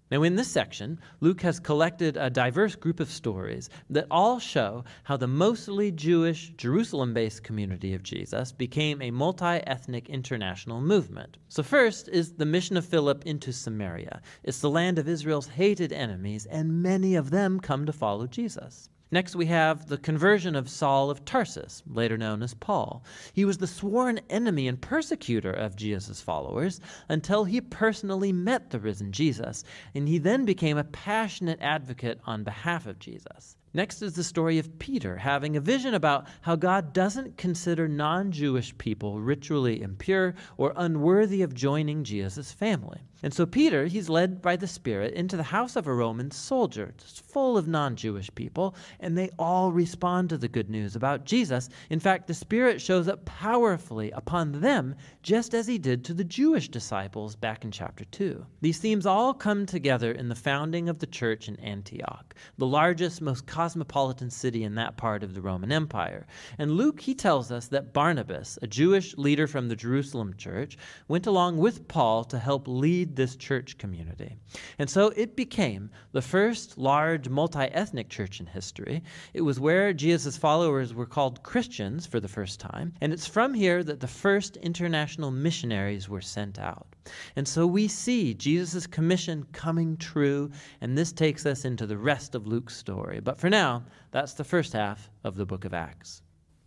Now, in this section, Luke has collected a diverse group of stories that all show how the mostly Jewish, Jerusalem-based community of Jesus became a multi-ethnic international movement. So first is the mission of Philip into Samaria. It's the land of Israel's hated enemies, and many of them come to follow Jesus. Next, we have the conversion of Saul of Tarsus, later known as Paul. He was the sworn enemy and persecutor of Jesus' followers until he personally met the risen Jesus, and he then became a passionate advocate on behalf of Jesus. Next is the story of Peter having a vision about how God doesn't consider non-Jewish people ritually impure or unworthy of joining Jesus' family. And so Peter, he's led by the Spirit into the house of a Roman soldier, just full of non-Jewish people, and they all respond to the good news about Jesus. In fact, the Spirit shows up powerfully upon them, just as he did to the Jewish disciples back in chapter 2. These themes all come together in the founding of the church in Antioch, the largest, most cosmopolitan city in that part of the Roman Empire. And Luke, he tells us that Barnabas, a Jewish leader from the Jerusalem church, went along with Paul to help lead this church community. And so it became the first large multi-ethnic church in history. It was where Jesus' followers were called Christians for the first time, and it's from here that the first international missionaries were sent out. And so we see Jesus' commission coming true, and this takes us into the rest of Luke's story. But for now, that's the first half of the book of Acts.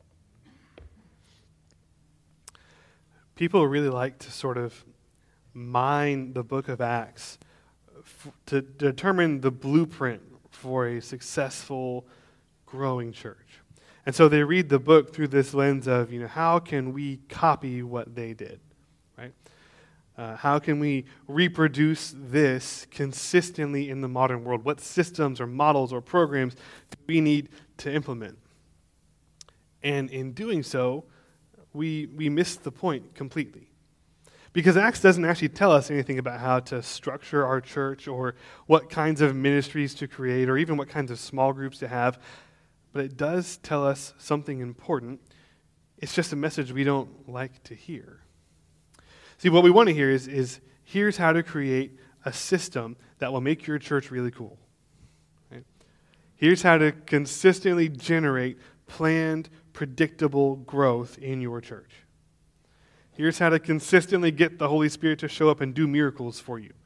People really like to sort of mine the book of Acts to determine the blueprint for a successful, growing church. And so they read the book through this lens of, how can we copy what they did, right? How can we reproduce this consistently in the modern world? What systems or models or programs do we need to implement? And in doing so, we miss the point completely. Because Acts doesn't actually tell us anything about how to structure our church or what kinds of ministries to create or even what kinds of small groups to have. But it does tell us something important. It's just a message we don't like to hear. See, what we want to hear is here's how to create a system that will make your church really cool. Right? Here's how to consistently generate planned, predictable growth in your church. Here's how to consistently get the Holy Spirit to show up and do miracles for you.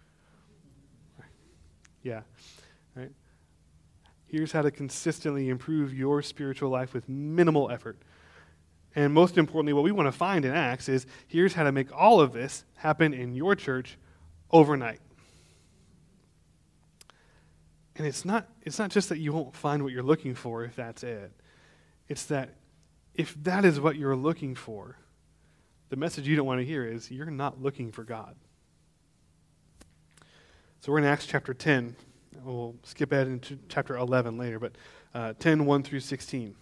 Yeah, right? Here's how to consistently improve your spiritual life with minimal effort. And most importantly, what we want to find in Acts is here's how to make all of this happen in your church overnight. And it's not just that you won't find what you're looking for if that's it. It's that if that is what you're looking for, the message you don't want to hear is you're not looking for God. So we're in Acts chapter 10. We'll skip ahead into chapter 11 later, but 10, 1 through 16.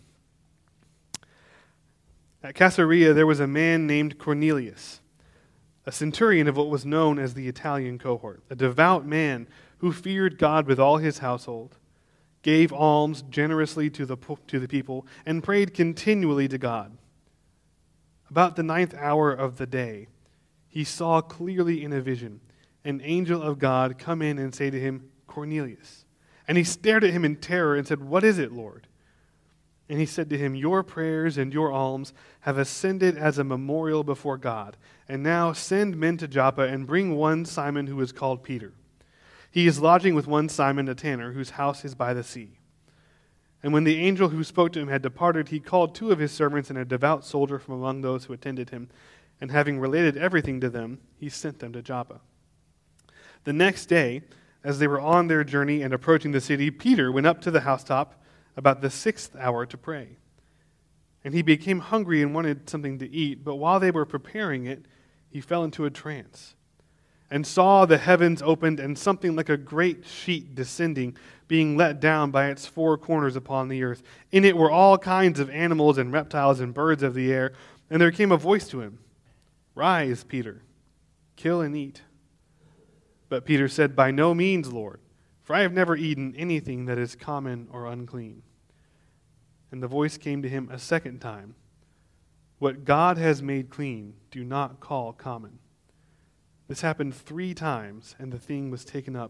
At Caesarea, there was a man named Cornelius, a centurion of what was known as the Italian cohort, a devout man who feared God with all his household, gave alms generously to the people, and prayed continually to God. About the 9th hour of the day, he saw clearly in a vision an angel of God come in and say to him, Cornelius. And he stared at him in terror and said, What is it, Lord? And he said to him, Your prayers and your alms have ascended as a memorial before God. And now send men to Joppa and bring one Simon who is called Peter. He is lodging with one Simon a tanner, whose house is by the sea. And when the angel who spoke to him had departed, he called 2 of his servants and a devout soldier from among those who attended him. And having related everything to them, he sent them to Joppa. The next day, as they were on their journey and approaching the city, Peter went up to the housetop about the 6th hour to pray. And he became hungry and wanted something to eat, but while they were preparing it, he fell into a trance and saw the heavens opened and something like a great sheet descending, being let down by its 4 corners upon the earth. In it were all kinds of animals and reptiles and birds of the air. And there came a voice to him, Rise, Peter, kill and eat. But Peter said, By no means, Lord, for I have never eaten anything that is common or unclean. And the voice came to him a second time, What God has made clean, do not call common. This happened 3 times, and the thing was taken up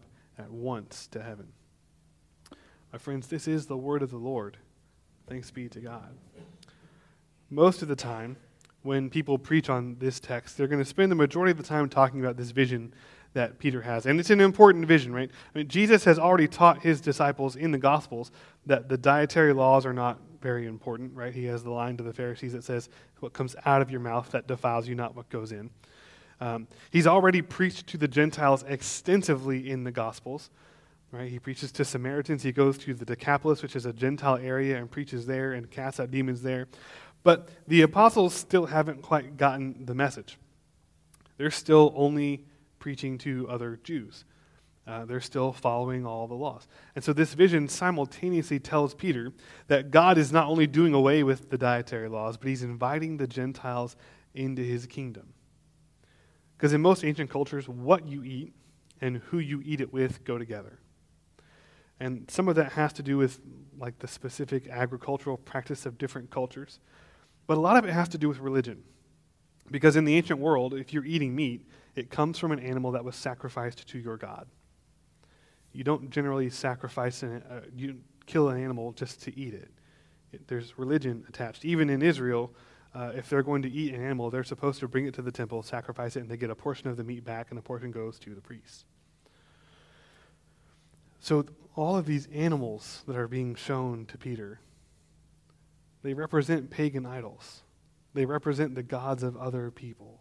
at once to heaven. My friends, this is the word of the Lord. Thanks be to God. Most of the time, when people preach on this text, they're going to spend the majority of the time talking about this vision that Peter has. And it's an important vision, right? I mean, Jesus has already taught his disciples in the Gospels that the dietary laws are not very important, right? He has the line to the Pharisees that says, what comes out of your mouth that defiles you, not what goes in. He's already preached to the Gentiles extensively in the Gospels, right? He preaches to Samaritans. He goes to the Decapolis, which is a Gentile area, and preaches there and casts out demons there. But the apostles still haven't quite gotten the message. They're still only preaching to other Jews. They're still following all the laws. And so this vision simultaneously tells Peter that God is not only doing away with the dietary laws, but he's inviting the Gentiles into his kingdom. Because in most ancient cultures, what you eat and who you eat it with go together. And some of that has to do with like the specific agricultural practice of different cultures. But a lot of it has to do with religion. Because in the ancient world, if you're eating meat, it comes from an animal that was sacrificed to your God. You don't generally sacrifice, you kill an animal just to eat it. There's religion attached. Even in Israel, if they're going to eat an animal, they're supposed to bring it to the temple, sacrifice it, and they get a portion of the meat back, and a portion goes to the priests. So all of these animals that are being shown to Peter, they represent pagan idols. They represent the gods of other people.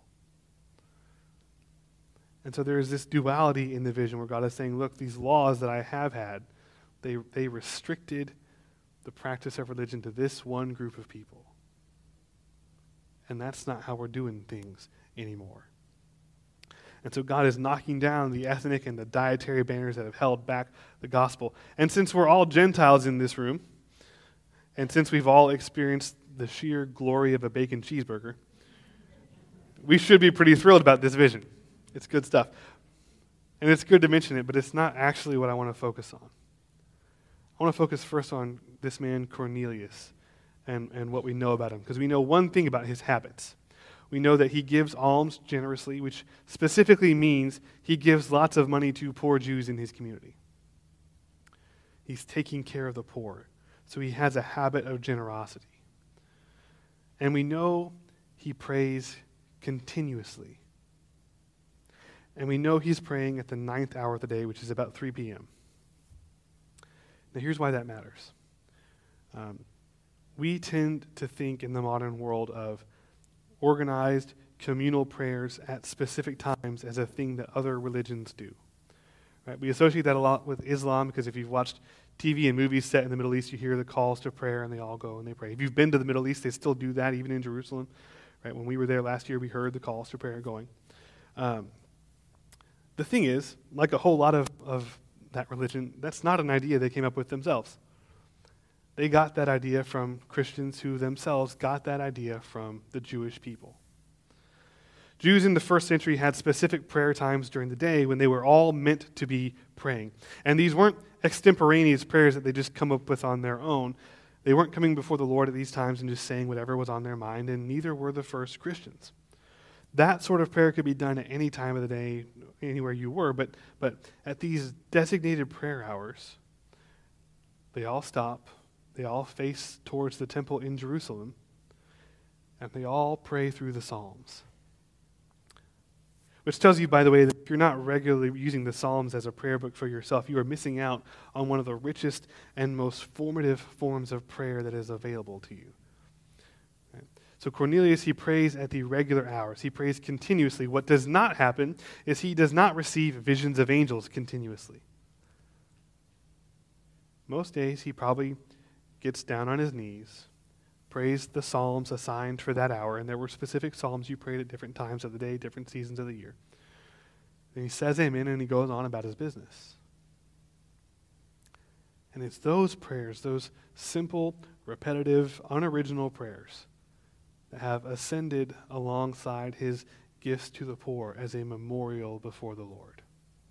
And so there is this duality in the vision where God is saying, look, these laws that I have had, they restricted the practice of religion to this one group of people. And that's not how we're doing things anymore. And so God is knocking down the ethnic and the dietary banners that have held back the gospel. And since we're all Gentiles in this room, and since we've all experienced the sheer glory of a bacon cheeseburger, we should be pretty thrilled about this vision. It's good stuff. And it's good to mention it, but it's not actually what I want to focus on. I want to focus first on this man Cornelius and what we know about him, because we know one thing about his habits. We know that he gives alms generously, which specifically means he gives lots of money to poor Jews in his community. He's taking care of the poor, so he has a habit of generosity. And we know he prays continuously. And we know he's praying at the 9th hour of the day, which is about 3 p.m. Now here's why that matters. We tend to think in the modern world of organized communal prayers at specific times as a thing that other religions do. Right? We associate that a lot with Islam because if you've watched TV and movies set in the Middle East, you hear the calls to prayer and they all go and they pray. If you've been to the Middle East, they still do that, even in Jerusalem. Right? When we were there last year, we heard the calls to prayer going. The thing is, like a whole lot of that religion, that's not an idea they came up with themselves. They got that idea from Christians who themselves got that idea from the Jewish people. Jews in the first century had specific prayer times during the day when they were all meant to be praying. And these weren't extemporaneous prayers that they just come up with on their own. They weren't coming before the Lord at these times and just saying whatever was on their mind, and neither were the first Christians. That sort of prayer could be done at any time of the day, anywhere you were, but at these designated prayer hours, they all stop, they all face towards the temple in Jerusalem, and they all pray through the Psalms. Which tells you, by the way, that if you're not regularly using the Psalms as a prayer book for yourself, you are missing out on one of the richest and most formative forms of prayer that is available to you. Right? So Cornelius, he prays at the regular hours. He prays continuously. What does not happen is he does not receive visions of angels continuously. Most days he probably gets down on his knees, prays the psalms assigned for that hour, and there were specific psalms you prayed at different times of the day, different seasons of the year. And he says amen, and he goes on about his business. And it's those prayers, those simple, repetitive, unoriginal prayers that have ascended alongside his gifts to the poor as a memorial before the Lord.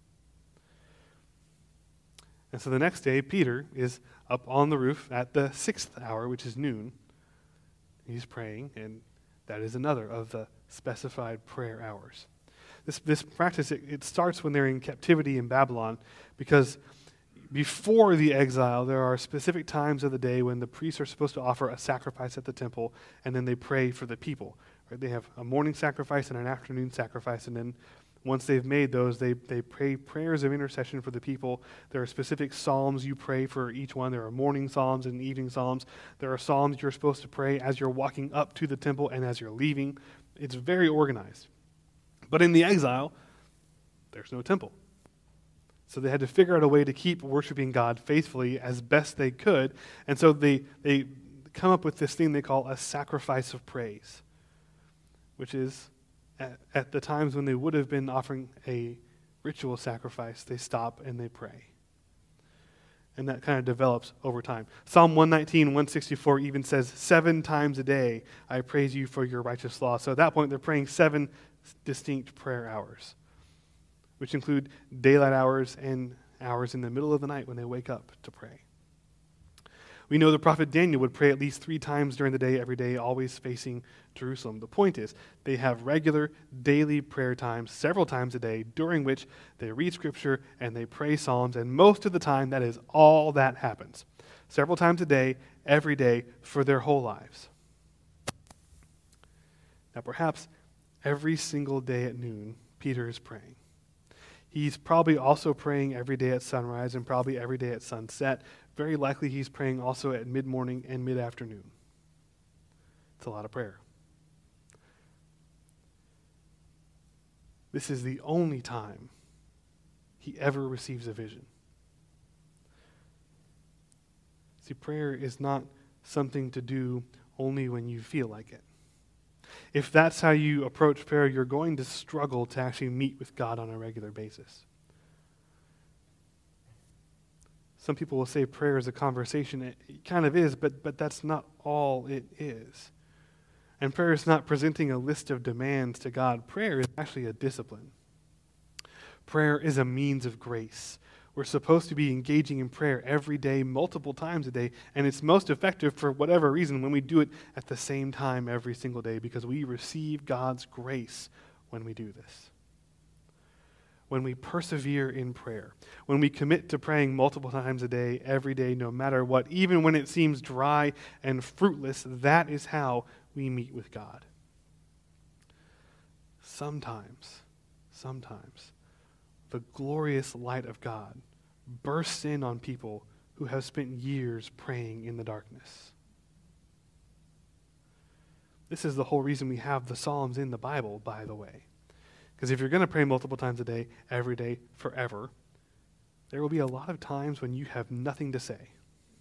And so the next day, Peter is up on the roof at the 6th hour, which is noon. He's praying, and that is another of the specified prayer hours. This practice, it starts when they're in captivity in Babylon, because before the exile, there are specific times of the day when the priests are supposed to offer a sacrifice at the temple, and then they pray for the people. Right? They have a morning sacrifice and an afternoon sacrifice, and then once they've made those, they pray prayers of intercession for the people. There are specific psalms you pray for each one. There are morning psalms and evening psalms. There are psalms you're supposed to pray as you're walking up to the temple and as you're leaving. It's very organized. But in the exile, there's no temple. So they had to figure out a way to keep worshiping God faithfully as best they could. And so they come up with this thing they call a sacrifice of praise, which is at the times when they would have been offering a ritual sacrifice, they stop and they pray. And that kind of develops over time. Psalm 119, 164 even says, 7 times a day I praise you for your righteous law. So at that point, they're praying 7 distinct prayer hours, which include daylight hours and hours in the middle of the night when they wake up to pray. We know the prophet Daniel would pray at least 3 times during the day, every day, always facing Jerusalem. The point is, they have regular daily prayer times, several times a day, during which they read Scripture and they pray psalms, and most of the time, that is all that happens. Several times a day, every day, for their whole lives. Now, perhaps every single day at noon, Peter is praying. He's probably also praying every day at sunrise and probably every day at sunset. Very likely he's praying also at mid-morning and mid-afternoon. It's a lot of prayer. This is the only time he ever receives a vision. See, prayer is not something to do only when you feel like it. If that's how you approach prayer, you're going to struggle to actually meet with God on a regular basis. Some people will say prayer is a conversation. It kind of is, but that's not all it is. And prayer is not presenting a list of demands to God. Prayer is actually a discipline. Prayer is a means of grace. We're supposed to be engaging in prayer every day, multiple times a day, and it's most effective for whatever reason when we do it at the same time every single day, because we receive God's grace when we do this. When we persevere in prayer, when we commit to praying multiple times a day, every day, no matter what, even when it seems dry and fruitless, that is how we meet with God. Sometimes, the glorious light of God bursts in on people who have spent years praying in the darkness. This is the whole reason we have the Psalms in the Bible, by the way. Because if you're going to pray multiple times a day, every day, forever, there will be a lot of times when you have nothing to say.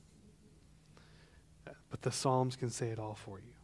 But the Psalms can say it all for you.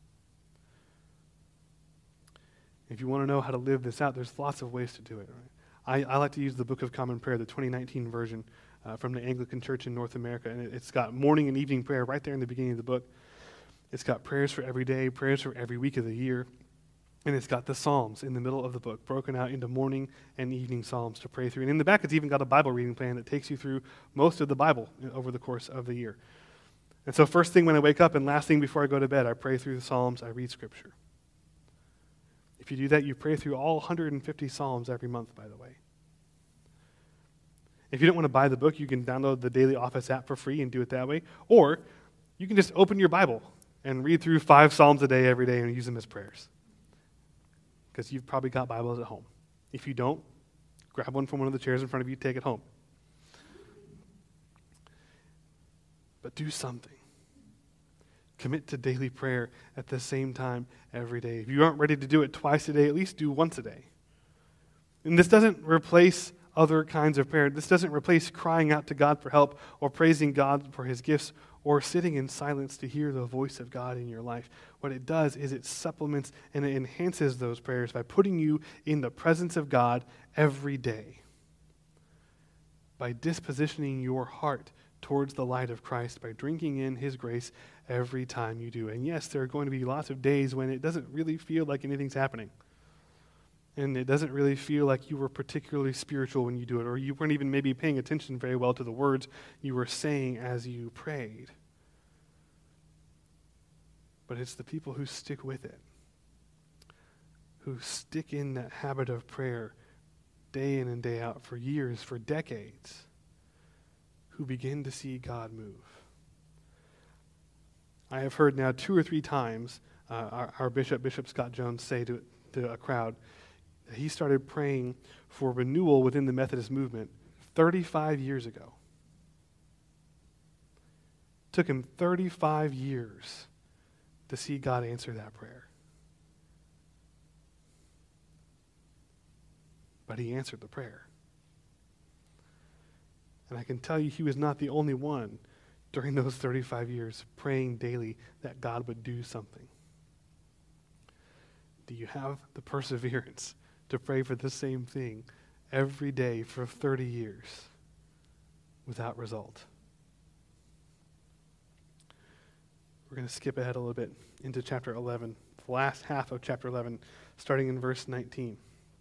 If you want to know how to live this out, there's lots of ways to do it. Right? I like to use the Book of Common Prayer, the 2019 version from the Anglican Church in North America, and it's got morning and evening prayer right there in the beginning of the book. It's got prayers for every day, prayers for every week of the year, and it's got the Psalms in the middle of the book, broken out into morning and evening Psalms to pray through. And in the back, it's even got a Bible reading plan that takes you through most of the Bible over the course of the year. And so first thing when I wake up and last thing before I go to bed, I pray through the Psalms, I read Scripture. If you do that, you pray through all 150 Psalms every month, by the way. If you don't want to buy the book, you can download the Daily Office app for free and do it that way. Or you can just open your Bible and read through 5 Psalms a day every day and use them as prayers. Because you've probably got Bibles at home. If you don't, grab one from one of the chairs in front of you, take it home. But do something. Commit to daily prayer at the same time every day. If you aren't ready to do it twice a day, at least do once a day. And this doesn't replace other kinds of prayer. This doesn't replace crying out to God for help or praising God for his gifts or sitting in silence to hear the voice of God in your life. What it does is it supplements and it enhances those prayers by putting you in the presence of God every day. By dispositioning your heart towards the light of Christ, by drinking in his grace every time you do. And yes, there are going to be lots of days when it doesn't really feel like anything's happening. And it doesn't really feel like you were particularly spiritual when you do it, or you weren't even maybe paying attention very well to the words you were saying as you prayed. But it's the people who stick with it, who stick in that habit of prayer day in and day out for years, for decades, who begin to see God move. I have heard now 2 or 3 times our Bishop Scott Jones, say to a crowd that he started praying for renewal within the Methodist movement 35 years ago. It took him 35 years to see God answer that prayer. But he answered the prayer. And I can tell you he was not the only one during those 35 years praying daily that God would do something. Do you have the perseverance to pray for the same thing every day for 30 years without result? We're going to skip ahead a little bit into chapter 11, the last half of chapter 11, starting in verse 19.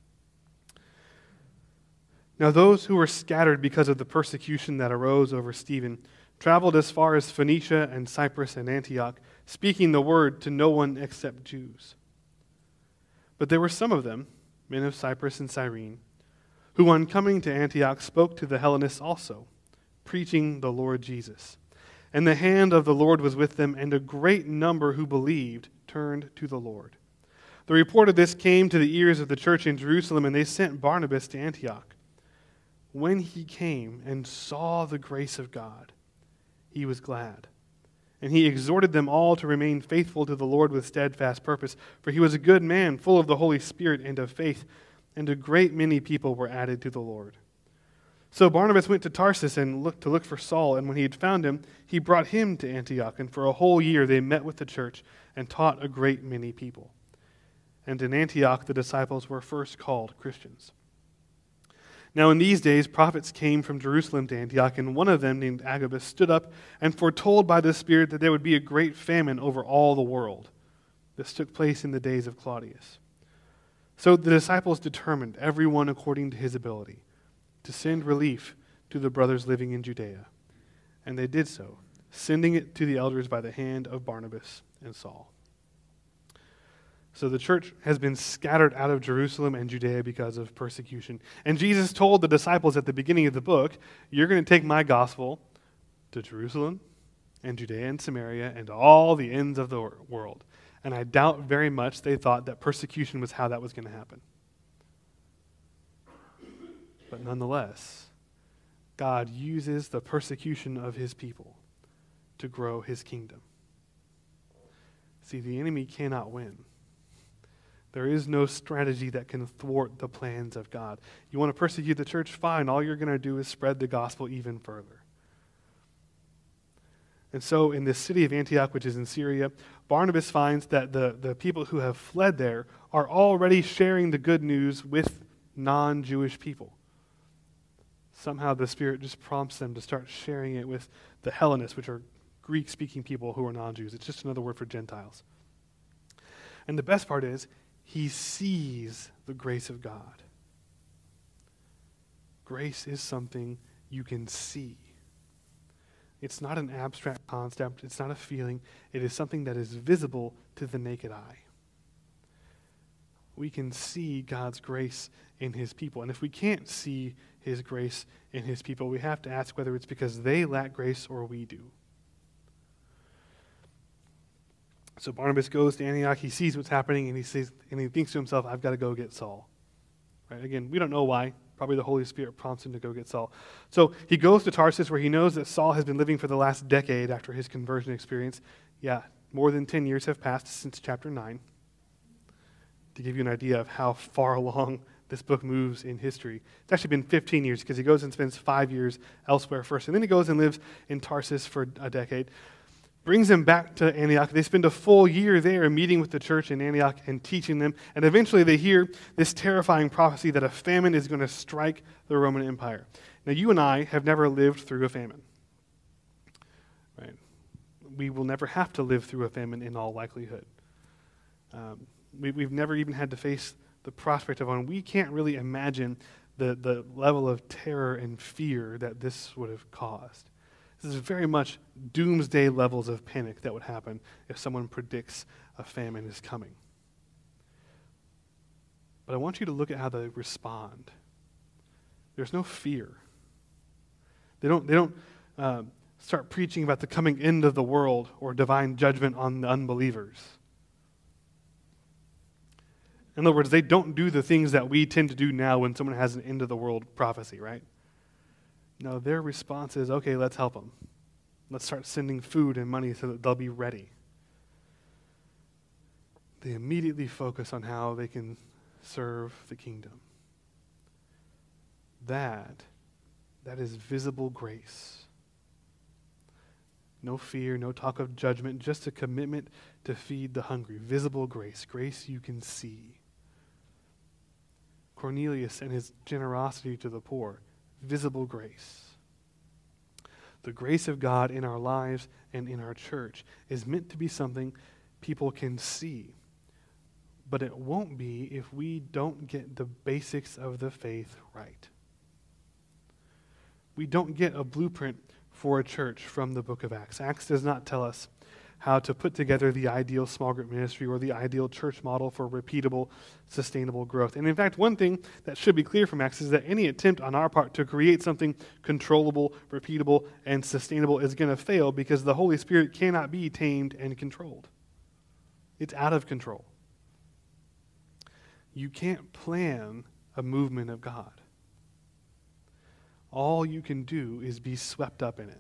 Now those who were scattered because of the persecution that arose over Stephen traveled as far as Phoenicia and Cyprus and Antioch, speaking the word to no one except Jews. But there were some of them, men of Cyprus and Cyrene, who on coming to Antioch spoke to the Hellenists also, preaching the Lord Jesus. And the hand of the Lord was with them, and a great number who believed turned to the Lord. The report of this came to the ears of the church in Jerusalem, and they sent Barnabas to Antioch. When he came and saw the grace of God, he was glad. And he exhorted them all to remain faithful to the Lord with steadfast purpose, for he was a good man, full of the Holy Spirit and of faith, and a great many people were added to the Lord. So Barnabas went to Tarsus and looked for Saul, and when he had found him, he brought him to Antioch, and for a whole year they met with the church and taught a great many people. And in Antioch the disciples were first called Christians. Now in these days prophets came from Jerusalem to Antioch, and one of them, named Agabus, stood up and foretold by the Spirit that there would be a great famine over all the world. This took place in the days of Claudius. So the disciples determined, everyone according to his ability, to send relief to the brothers living in Judea. And they did so, sending it to the elders by the hand of Barnabas and Saul. So the church has been scattered out of Jerusalem and Judea because of persecution. And Jesus told the disciples at the beginning of the book, you're going to take my gospel to Jerusalem and Judea and Samaria and all the ends of the world. And I doubt very much they thought that persecution was how that was going to happen. But nonetheless, God uses the persecution of his people to grow his kingdom. See, the enemy cannot win. There is no strategy that can thwart the plans of God. You want to persecute the church? Fine. All you're going to do is spread the gospel even further. And so in this city of Antioch, which is in Syria, Barnabas finds that the people who have fled there are already sharing the good news with non-Jewish people. Somehow the Spirit just prompts them to start sharing it with the Hellenists, which are Greek-speaking people who are non-Jews. It's just another word for Gentiles. And the best part is, he sees the grace of God. Grace is something you can see. It's not an abstract concept. It's not a feeling. It is something that is visible to the naked eye. We can see God's grace in his people. And if we can't see his grace in his people, we have to ask whether it's because they lack grace or we do. So Barnabas goes to Antioch, he sees what's happening, and he thinks to himself, I've got to go get Saul. Right? Again, we don't know why. Probably the Holy Spirit prompts him to go get Saul. So he goes to Tarsus, where he knows that Saul has been living for the last decade after his conversion experience. Yeah, more than 10 years have passed since chapter 9. To give you an idea of how far along this book moves in history. It's actually been 15 years, because he goes and spends 5 years elsewhere first, and then he goes and lives in Tarsus for a decade. Brings them back to Antioch. They spend a full year there meeting with the church in Antioch and teaching them. And eventually they hear this terrifying prophecy that a famine is going to strike the Roman Empire. Now, you and I have never lived through a famine. Right? We will never have to live through a famine in all likelihood. We've never even had to face the prospect of one. We can't really imagine the level of terror and fear that this would have caused. This is very much doomsday levels of panic that would happen if someone predicts a famine is coming. But I want you to look at how they respond. There's no fear. They don't start preaching about the coming end of the world or divine judgment on the unbelievers. In other words, they don't do the things that we tend to do now when someone has an end of the world prophecy, right? No, their response is, okay, let's help them. Let's start sending food and money so that they'll be ready. They immediately focus on how they can serve the kingdom. That is visible grace. No fear, no talk of judgment, just a commitment to feed the hungry. Visible grace, grace you can see. Cornelius and his generosity to the poor, visible grace. The grace of God in our lives and in our church is meant to be something people can see. But it won't be if we don't get the basics of the faith right. We don't get a blueprint for a church from the book of Acts. Acts does not tell us how to put together the ideal small group ministry or the ideal church model for repeatable, sustainable growth. And in fact, one thing that should be clear from Acts is that any attempt on our part to create something controllable, repeatable, and sustainable is going to fail because the Holy Spirit cannot be tamed and controlled. It's out of control. You can't plan a movement of God. All you can do is be swept up in it.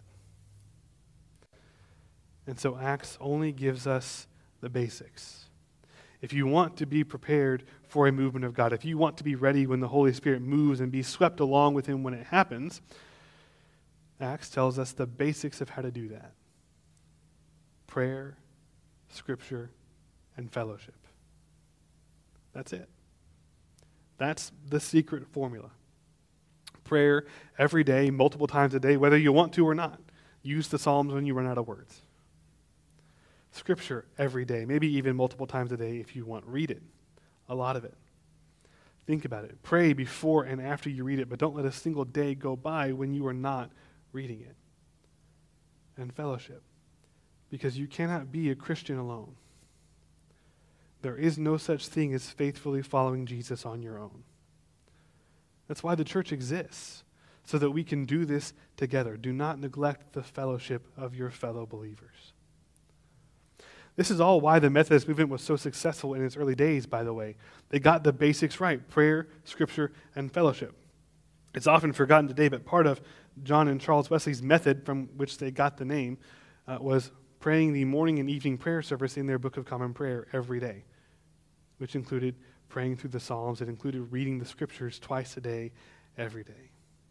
And so Acts only gives us the basics. If you want to be prepared for a movement of God, if you want to be ready when the Holy Spirit moves and be swept along with him when it happens, Acts tells us the basics of how to do that. Prayer, Scripture, and fellowship. That's it. That's the secret formula. Prayer every day, multiple times a day, whether you want to or not. Use the Psalms when you run out of words. Scripture every day, maybe even multiple times a day if you want. Read it, a lot of it. Think about it. Pray before and after you read it, but don't let a single day go by when you are not reading it. And fellowship, because you cannot be a Christian alone. There is no such thing as faithfully following Jesus on your own. That's why the church exists, so that we can do this together. Do not neglect the fellowship of your fellow believers. This is all why the Methodist movement was so successful in its early days, by the way. They got the basics right: prayer, Scripture, and fellowship. It's often forgotten today, but part of John and Charles Wesley's method, from which they got the name, was praying the morning and evening prayer service in their Book of Common Prayer every day, which included praying through the Psalms. It included reading the Scriptures twice a day, every day.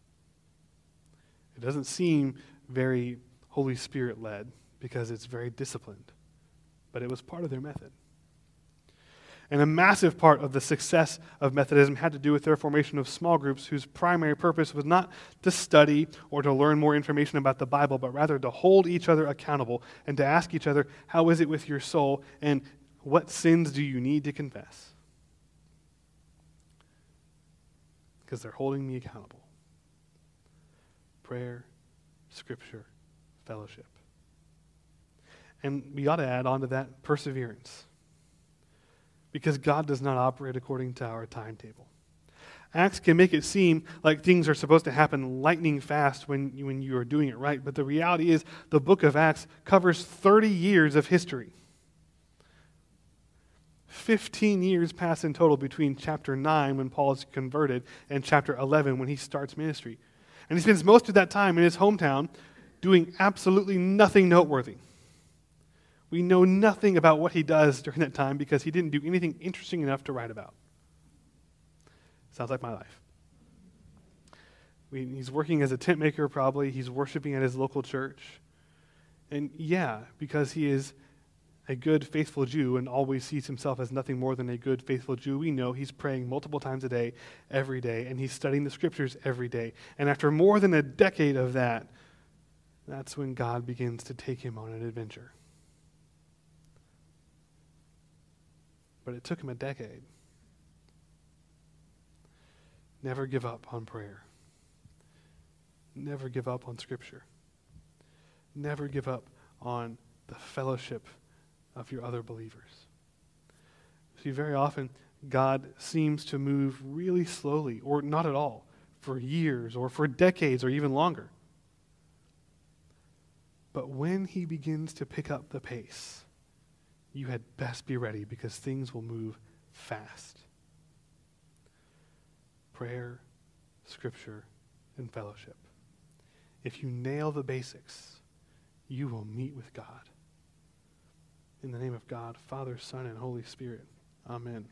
It doesn't seem very Holy Spirit-led because it's very disciplined, but it was part of their method. And a massive part of the success of Methodism had to do with their formation of small groups whose primary purpose was not to study or to learn more information about the Bible, but rather to hold each other accountable and to ask each other, how is it with your soul, and what sins do you need to confess? Because they're holding me accountable. Prayer, Scripture, fellowship. And we ought to add on to that perseverance. Because God does not operate according to our timetable. Acts can make it seem like things are supposed to happen lightning fast when you are doing it right, but the reality is the book of Acts covers 30 years of history. 15 years pass in total between chapter 9 when Paul is converted and chapter 11 when he starts ministry. And he spends most of that time in his hometown doing absolutely nothing noteworthy. We know nothing about what he does during that time because he didn't do anything interesting enough to write about. Sounds like my life. He's working as a tent maker probably. He's worshiping at his local church. And yeah, because he is a good, faithful Jew and always sees himself as nothing more than a good, faithful Jew, we know he's praying multiple times a day, every day, and he's studying the Scriptures every day. And after more than a decade of that, that's when God begins to take him on an adventure. But it took him a decade. Never give up on prayer. Never give up on Scripture. Never give up on the fellowship of your other believers. See, very often, God seems to move really slowly, or not at all, for years, or for decades, or even longer. But when he begins to pick up the pace, you had best be ready, because things will move fast. Prayer, Scripture, and fellowship. If you nail the basics, you will meet with God. In the name of God, Father, Son, and Holy Spirit. Amen.